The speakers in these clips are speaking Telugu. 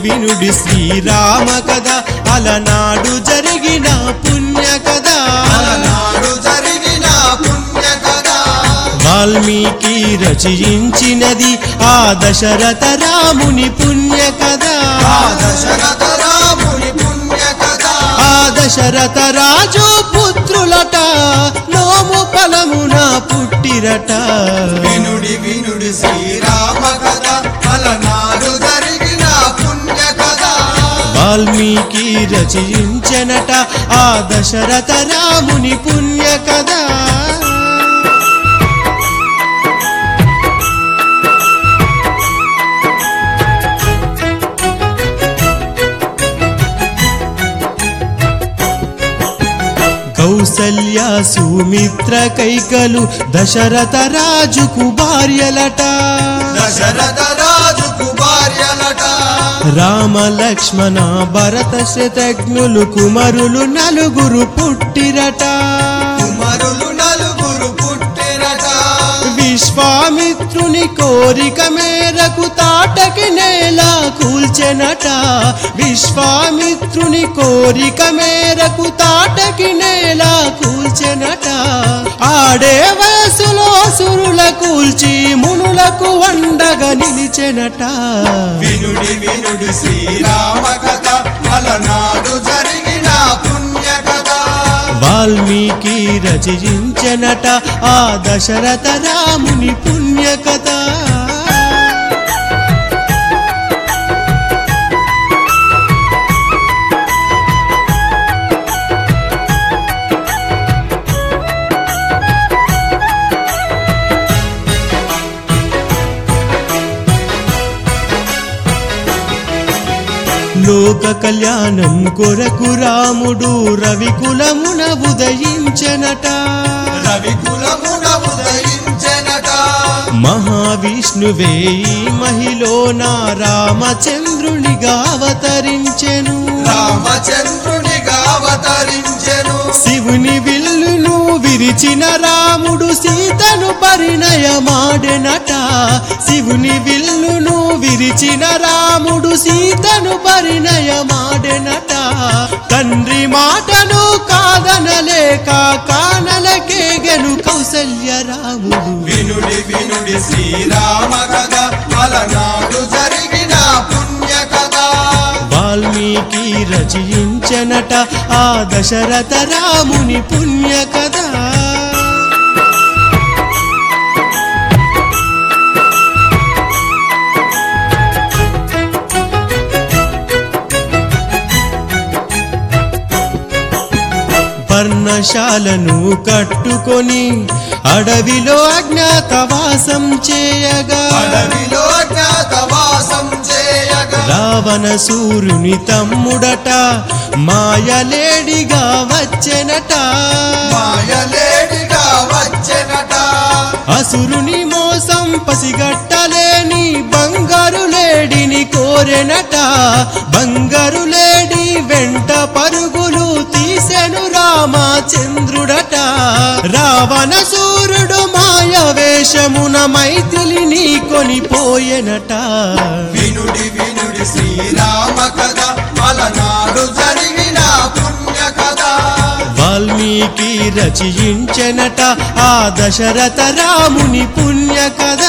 వినుడి శ్రీరామ కథ అలనాడు జరిగిన పుణ్య కథ అలనాడు జరిగిన పుణ్య కథ వాల్మీకి రచయించినది ఆ దశరథ రాముని పుణ్య కథ ఆ దశరథ రాముని పుణ్య కథ ఆ దశరథ రాజు పుత్రులట నోము ఫలమున పుట్టిరట వినుడి వినుడి శ్రీరామ కథ అలనాడు జరిగిన పుణ్య కథ వాల్మీకి రచయించనట ఆ దశరథ రాముని పుణ్య కథ కౌసల్య సుమిత్ర కైకలు దశరథ రాజుకు భార్యలట దశరథ రాజుకు భార్యలట రామ లక్ష్మణ భరత శతఘ్నులు కుమరులు నలుగురు పుట్టిరట కుమారులు నలుగురు పుట్టిరట విశ్వామిత్రుని కోరిక మేరకు తాటకి నేల కూల్చెనట విశ్వామిత్రుని కోరిక మేరకు తాటకి నేల కూల్చెనట ఆడే వయసులో సురుల కూల్చి మునులకు వండగా నిలిచెనట వినుడి వినుడి శ్రీరామ కథ అలనాడు జరిగిన పుణ్య కథ వాల్మీకి రచయించనట ఆ దశరథ రాముని పుణ్య కథ లోక కళ్యాణం కొరకు రాముడు రవికులమున ఉదయించెనట రవికులమున ఉదయించెనట మహావిష్ణువే ఈ మహిళన రామచంద్రునిగా అవతరించెను రామచంద్రునిగా అవతరించెను శివుని విల్లును విరిచిన రాముడు సీతను పరిణయమాడెనట శివుని విల్లును విరిచిన రాముడు సీతను పరిణయమాడెనట తండ్రి మాటను కాదనలేక కానలకేగెను కౌసల్య రాముడు వినుడి వినుడి శ్రీరామ కథ అలనాడు జరిగిన పుణ్య కథ వాల్మీకి రచయించనట ఆ దశరథ రాముని పుణ్య కథ పర్ణశాలను కట్టుకొని అడవిలో అజ్ఞాతవాసం చేయగా అడవిలో అజ్ఞాతవాసం చేయగా రావణ సూర్యుని తమ్ముడట మాయలేడిగా వచ్చెనట మాయలేడిగా వచ్చెనట అసురుని మోసం పసిగట్టలేని బంగారు లేడిని కోరెనట బంగారు లేడి వెంట పరుగులు తీసెను రామచంద్రుడట రావణ సూర్యుడు మాయ వేషమున మైథిలిని కొనిపోయెనట వినుడి వినుడి శ్రీరామ కథ అలనాడు జరిగిన పుణ్య కథ వాల్మీకి రచయించెనట ఆ దశరథ రాముని పుణ్య కథ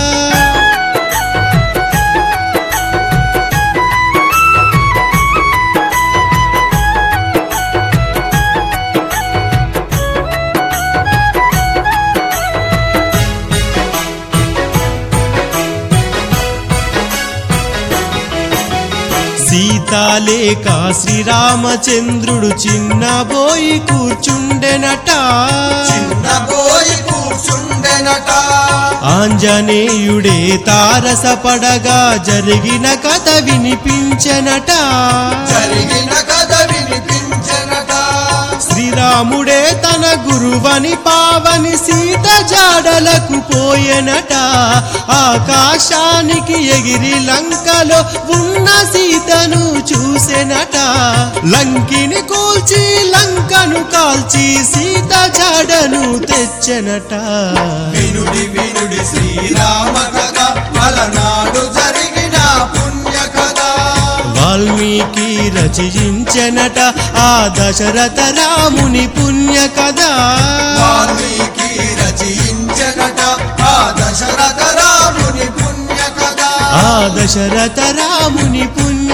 సీతాలేక శ్రీరామచంద్రుడు చిన్నబోయి కూర్చుండెనట చిన్నబోయి కూర్చుండెనట ఆంజనేయుడే తారసపడగా జరిగిన కథ వినిపించెనట జరిగిన కథ వినిపించెనట శ్రీరాముడే తన గురువని పావని సీత జాడలకు పోయెనట ఆకాశానికి ఎగిరి లంకలో ఉన్న సీతను చూసెనట లంకిని కూల్చి లంకను కాల్చి సీత జాడను తెచ్చెనట వినుడి వినుడి శ్రీరామ కథ అలనాడు జరిగిన పుణ్య కథ వాల్మీకి రచయించెనట ఆ దశరథ రాముని పుణ్య కథ వాల్మీకి రచయించనట ఆ దశరథ రాముని పుణ్య కథ ఆ దశరథ రాముని పుణ్య